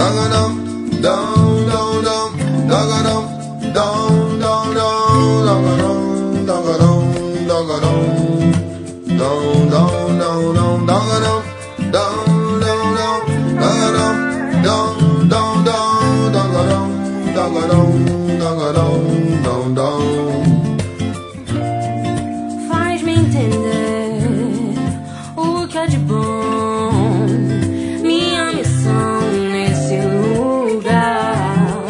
Faz-me entender o que é de bom, minha missão nesse lugar.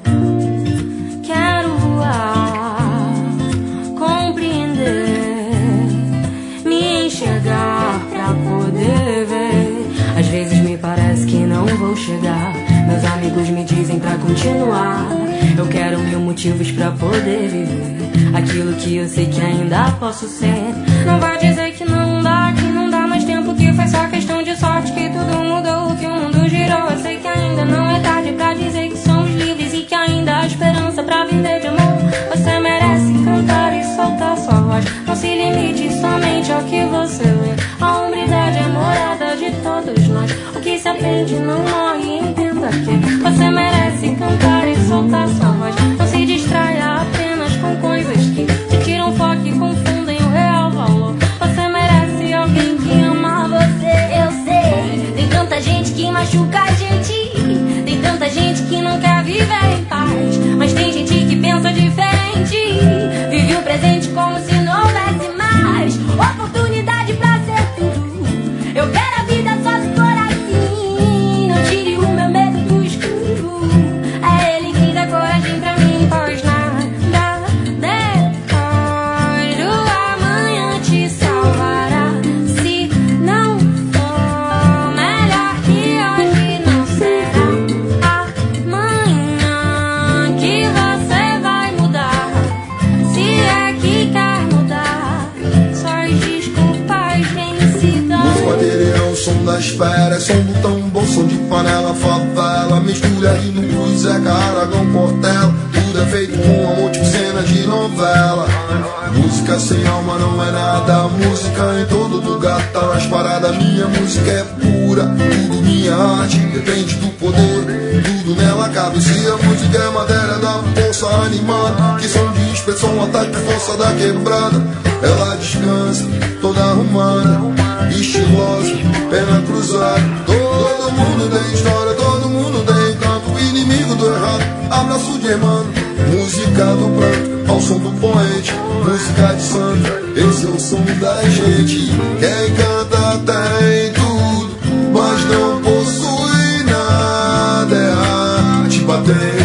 Quero voar, compreender, me enxergar pra poder ver. Às vezes me parece que não vou chegar, meus amigos me dizem pra continuar. Eu quero mil motivos pra poder viver aquilo que eu sei que ainda posso ser. Não vai dizer que não dá mais tempo, que foi só questão de sorte, que tudo mudou, que o mundo girou. Eu sei que ainda não é tarde pra dizer que somos livres e que ainda há esperança pra viver de amor. Você merece cantar e soltar sua voz, não se limite somente ao que você vê. A hombridade é morada de todos nós, o que se aprende não morre, entenda que você merece cantar e soltar sua voz. Não se distraia apenas com coisas que te tiram foco e confundem o real valor. Você merece alguém que ama você. Eu sei, tem tanta gente que machuca a gente, tem tanta gente que não quer viver em paz, mas tem gente que pensa diferente, vive o presente como se não houvesse mais oportunidade pra ser tudo. Eu quero a vida só se for assim, não tire o meu medo do escuro, é ele quem dá coragem pra mim, pois nada depois do amanhã te salvará. Se não for melhor que hoje, não será amanhã que você vai mudar. Se é que quer mudar, só desculpas vencidas. Música material, som da espera, som do tambor, som de panela, favela, mistura de no Zé Caragão, Portela. Tudo é feito com amor, tipo cena de novela. Música sem alma não é nada, música em todo lugar tá nas paradas. Minha música é pura, tudo minha arte, depende do poder, tudo nela cabe. Se a música é matéria da força animada, que som de expressão, ataque, força da quebrada. Ela descansa, toda arrumada, estilosa, pena cruzada. Todo mundo tem história, todo mundo tem canto, inimigo do errado, abraço de irmão. Música do pranto, ao som do poente, música de santo, esse é o som da gente. Quem canta tem tudo, mas não possui nada, é arte batendo.